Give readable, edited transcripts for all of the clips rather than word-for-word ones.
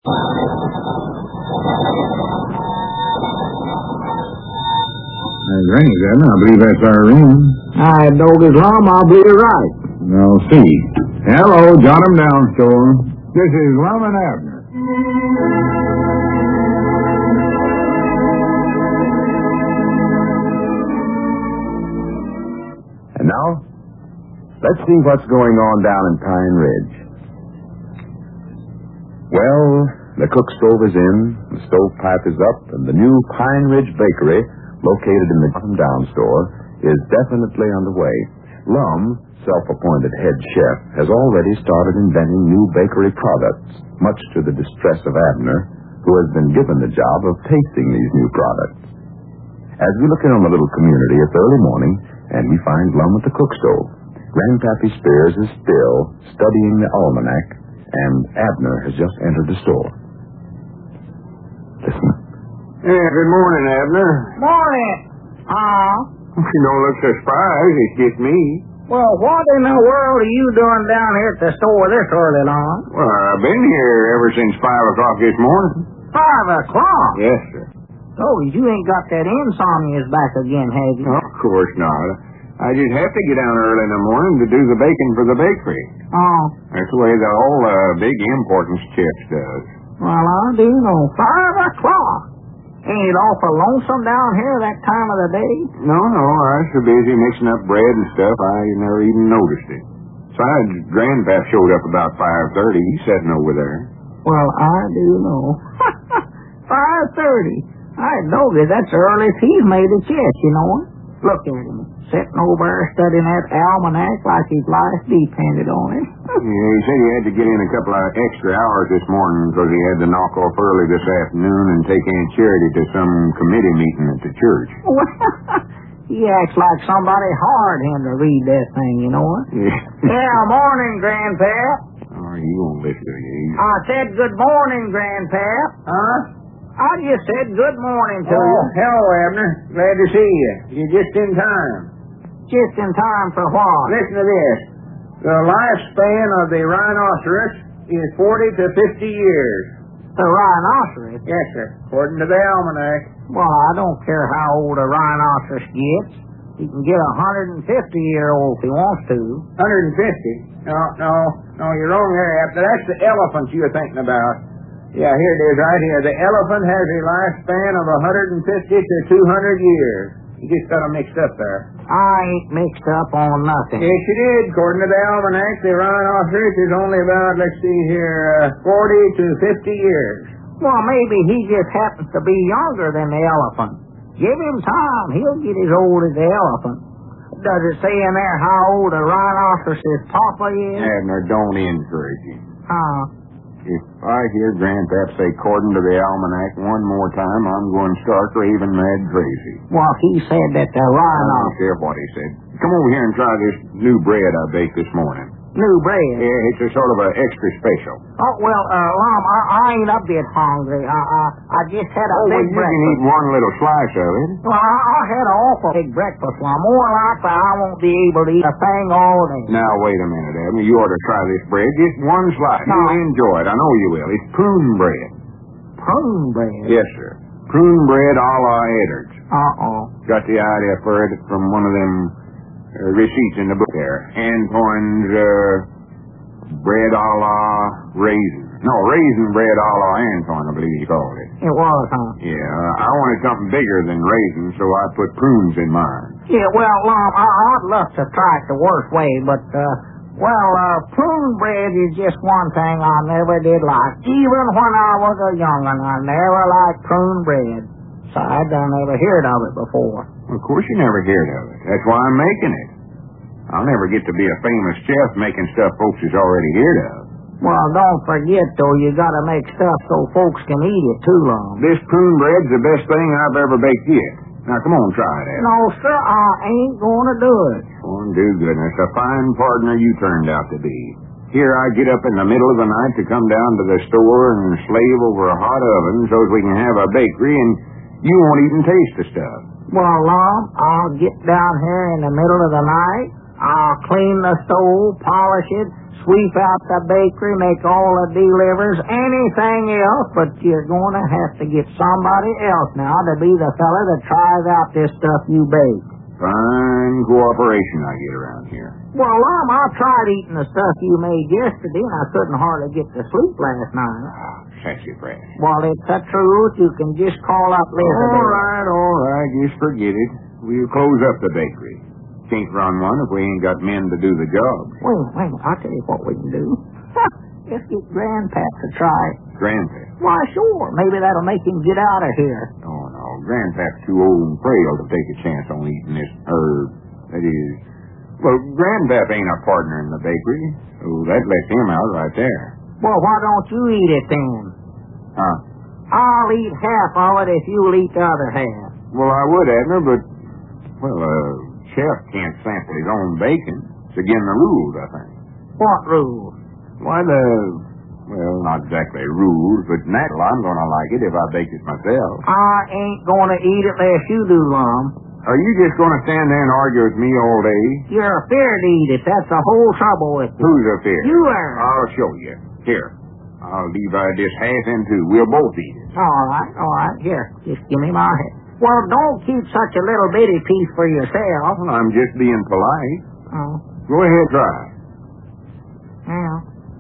Granny, Abner, I believe that's our room. I know this Lum, I'll be right. I'll see. Hello, jot 'em down, store. This is Lum and Abner. And now, let's see what's going on down in Pine Ridge. Well, the cook stove is in, the stovepipe is up, and the new Pine Ridge Bakery, located in the Bottom Down store, is definitely underway. Lum, self-appointed head chef, has already started inventing new bakery products, much to the distress of Abner, who has been given the job of tasting these new products. As we look in on the little community, it's early morning, and we find Lum at the cook stove. Grandpappy Spears is still studying the almanac, and Abner has just entered the store. Listen. Yeah, good morning, Abner. Morning. You don't look so surprised. It's just me. Well, what in the world are you doing down here at the store this early, Lum? Well, I've been here ever since 5 o'clock this morning. 5 o'clock? Yes, sir. Oh, you ain't got that insomnia's back again, have you? Of course not. I just have to get down early in the morning to do the baking for the bakery. Oh. That's the way all big importance chefs does. Well, I do know. 5 o'clock. Ain't it awful lonesome down here that time of the day? No, I was so busy mixing up bread and stuff, I never even noticed it. Besides, Grandpap showed up about 5:30. He's sitting over there. Well, I do know. 5:30. I know that that's the earliest he's made a chest, you know. Look at him, sitting over there studying that almanac like his life depended on it. Yeah, he said he had to get in a couple of extra hours this morning because he had to knock off early this afternoon and take Aunt Charity to some committee meeting at the church. He acts like somebody hired him to read that thing, you know. Yeah, morning, Grandpap. Oh, you won't listen to you. I said good morning, Grandpap. Huh? I just said good morning to you. Hello, Abner. Glad to see you. You're just in time. Just in time for what? Listen to this. The lifespan of the rhinoceros is 40 to 50 years. The rhinoceros? Yes, sir. According to the almanac. Well, I don't care how old a rhinoceros gets. He can get 150-year-old if he wants to. 150? No, you're wrong there, Abner. That's the elephant you're thinking about. Yeah, here it is right here. The elephant has a lifespan of 150 to 200 years. You just got them mixed up there. I ain't mixed up on nothing. Yes, you did. According to the almanac, the rhinoceros is only about, 40 to 50 years. Well, maybe he just happens to be younger than the elephant. Give him time. He'll get as old as the elephant. Does it say in there how old a rhinoceros' papa is? Abner, don't encourage him. If I hear Grandpap say according to the almanac one more time, I'm going stark raving mad crazy. Well, he said that the I rhinoceros... don't care what he said. Come over here and try this new bread I baked this morning. New bread? Yeah, it's a sort of an extra special. Oh, well, Lum, I ain't a bit hungry. I just had a big you breakfast. can eat one little slice of it. Well, I had an awful big breakfast, Lum. More likely I won't be able to eat a thing all day. Now, wait a minute, Abner. You ought to try this bread. Just one slice. No. You'll enjoy it. I know you will. It's prune bread. Prune bread? Yes, sir. Prune bread a la Edwards. Got the idea for it from one of them receipts in the book there. Antoine's bread a la raisin. No, raisin bread a la Antoine, I believe he called it. It was, huh? Yeah, I wanted something bigger than raisin, so I put prunes in mine. Yeah, well, Lum, I'd love to try it the worst way, but, prune bread is just one thing I never did like. Even when I was a young'un, I never liked prune bread. So I done never heard of it before. Of course you never heard of it. That's why I'm making it. I'll never get to be a famous chef making stuff folks has already heard of. Well, don't forget, though, you gotta make stuff so folks can eat it, too, Lum. This prune bread's the best thing I've ever baked yet. Now, come on, try it, Ed. No, sir, I ain't gonna do it. Oh, do goodness. A fine partner you turned out to be. Here I get up in the middle of the night to come down to the store and slave over a hot oven so we can have a bakery, and you won't even taste the stuff. Well, Lum, I'll get down here in the middle of the night. I'll clean the stove, polish it, sweep out the bakery, make all the delivers, anything else, but you're going to have to get somebody else now to be the fella that tries out this stuff you bake. Fine cooperation I get around here. Well, Lum, I tried eating the stuff you made yesterday, and I couldn't hardly get to sleep last night. Sassafras. Well, it's the truth. You can just call up Elizabeth. All right, just forget it. We'll close up the bakery. Can't run one if we ain't got men to do the job. Wait, I'll tell you what we can do. Just get Grandpap to try it. Grandpap? Why, sure. Maybe that'll make him get out of here. Oh, no. Grandpap's too old and frail to take a chance on eating this herb. That is... Well, Grandpap ain't a partner in the bakery, so that lets him out right there. Well, why don't you eat it then? Huh? I'll eat half of it if you'll eat the other half. Well, I would, Abner, but... Well, chef can't sample his own bacon. It's against the rules, I think. What rules? Why, well, not exactly rules, but natural, I'm going to like it if I bake it myself. I ain't going to eat it unless you do, Lum. Are you just going to stand there and argue with me all day? You're afeard to eat it. That's the whole trouble with you. Who's afeard? You are. I'll show you. Here. I'll divide this half in two. We'll both eat it. All right. Here, just give me my head. Well, don't keep such a little bitty piece for yourself. Well, I'm just being polite. Oh. Go ahead, try. Yeah.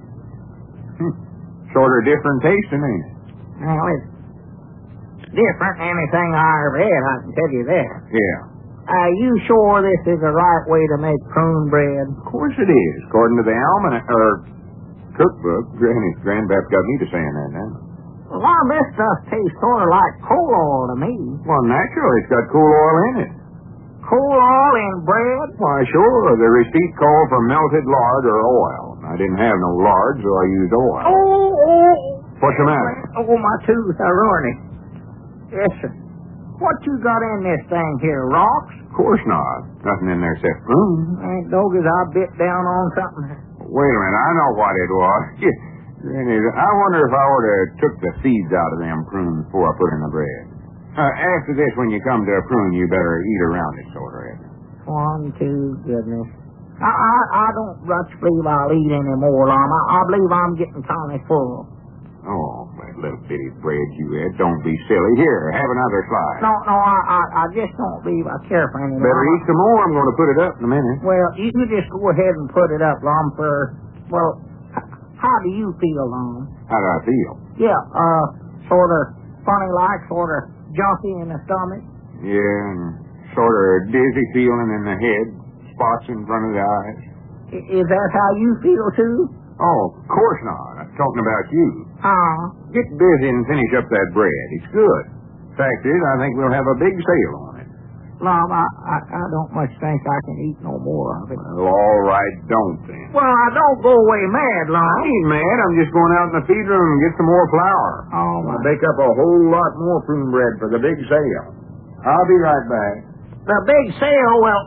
Sort of different tasting, ain't it? Well, it's different than anything I ever had, I can tell you that. Yeah. You sure this is the right way to make prune bread? Of course it is. According to the almanac, or cookbook, Grandpap got me to saying that now. Well, this stuff tastes sort of like coal oil to me. Well, naturally, it's got coal oil in it. Coal oil in bread? Why, sure. The receipt called for melted lard or oil. I didn't have no lard, so I used oil. Oh. What's the matter? Oh, my tooth. I ruined it. Yes, sir. What you got in this thing here, rocks? Of course not. Nothing in there except prunes. Ain't doggies, I bit down on something. Wait a minute. I know what it was. I wonder if I ought to took the seeds out of them prunes before I put in the bread. After this, when you come to a prune, you better eat around it, sort of. 1, 2, goodness. I don't much believe I'll eat any more, Lum. I believe I'm getting kind of full. Oh, that little bitty bread you had. Don't be silly. Here, have another slice. No, I just don't believe I care for any more. Better eat some more. I'm going to put it up in a minute. Well, you just go ahead and put it up, Lum, well, how do you feel, Lum? How do I feel? Yeah, sort of funny like, sort of junky in the stomach. Yeah, and sort of dizzy feeling in the head, spots in front of the eyes. Is that how you feel, too? Oh, of course not. I'm talking about you. Get busy and finish up that bread. It's good. Fact is, I think we'll have a big sale on it. Lum, I don't much think I can eat no more of it. Well, all right, don't then. Well, I don't go away mad, Lum. I ain't mad. I'm just going out in the feed room and get some more flour. Oh, my. I'll bake up a whole lot more prune bread for the big sale. I'll be right back. The big sale, well...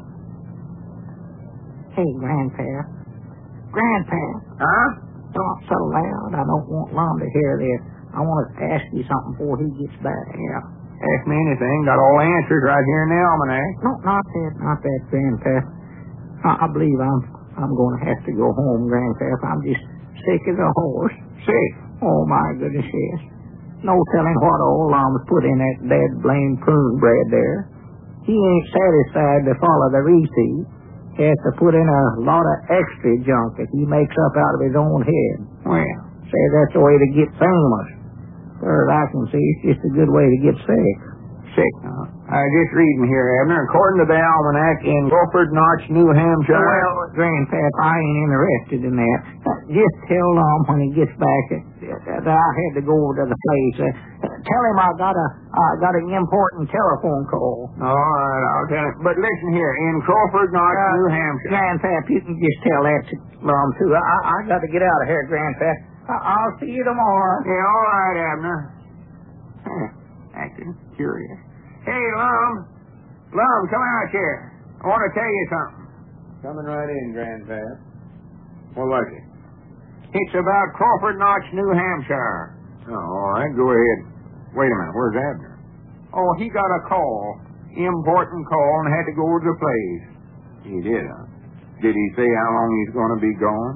Hey, Grandpap. Huh? Talk so loud. I don't want Lum to hear this. I want to ask you something before he gets back. Yeah. Ask me anything. Got all the answers right here in the almanac. No, not that, Grandpap. I believe I'm going to have to go home, Grandpap. I'm just sick as a horse. Sick? Oh, my goodness, yes. No telling what old Lum's put in that dead blame prune bread there. He ain't satisfied to follow the receipt. He has to put in a lot of extra junk that he makes up out of his own head. Well, say that's the way to get famous. As far as I can see, it's just a good way to get sick. Sick, huh? I just reading here, Abner. According to the almanac in Crawford Notch, New Hampshire... Well, Grandpap, I ain't interested in that. Just tell Lum when he gets back that I had to go over to the place. Tell him I got an important telephone call. All right, I'll tell him. But listen here, in Crawford Notch, New Hampshire... Grandpap, you can just tell that to Lum, too. I got to get out of here, Grandpap. I'll see you tomorrow. Yeah, all right, Abner. Acting curious. Hey, Lum, come out here. I want to tell you something. Coming right in, Grandpap. What was it? It's about Crawford Notch, New Hampshire. Oh, all right, go ahead. Wait a minute, where's Abner? Oh, he got a call, important call, and had to go to the place. He did, huh? Did he say how long he's going to be gone?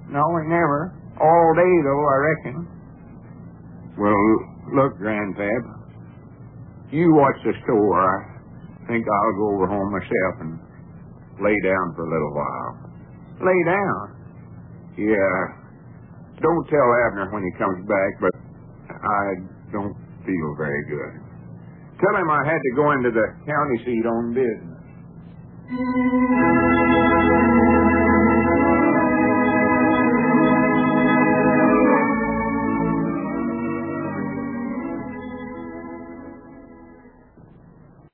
No, we never. All day, though, I reckon. Well, look, Grandpap, you watch the store. I think I'll go over home myself and lay down for a little while. Lay down? Yeah. Don't tell Abner when he comes back, but I don't feel very good. Tell him I had to go into the county seat on business.